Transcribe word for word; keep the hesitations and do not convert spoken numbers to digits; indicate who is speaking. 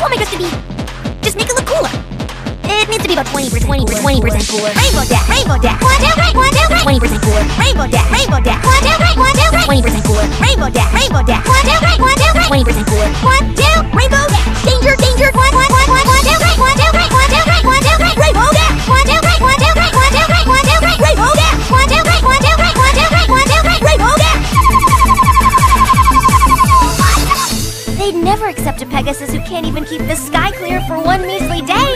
Speaker 1: want my dress to be? Just make it look cooler. It needs to be about twenty percent cooler. twenty percent cooler. Rainbow Dash, Rainbow Dash. One, two, three, one, two, three. twenty percent cooler. Rainbow Dash, Rainbow Dash. One, two, three, one, two, three. twenty percent cooler. Rainbow Dash, Rainbow Dash. One, two, three, one, two, three. twenty percent cooler. One, two, Rainbow Dash. Danger, danger. One, one, one, one, one, two, three, one, two, three, one, two, three, one, two, three. Rainbow Dash. One, two, three, one, two, three, one, two, three, one, two, three. Rainbow Dash. One, two, three, one, two, three, one, two, three, one, two, three. Rainbow Dash. They'd never accept a Pegasus who can't even keep the sky clear for one measly day.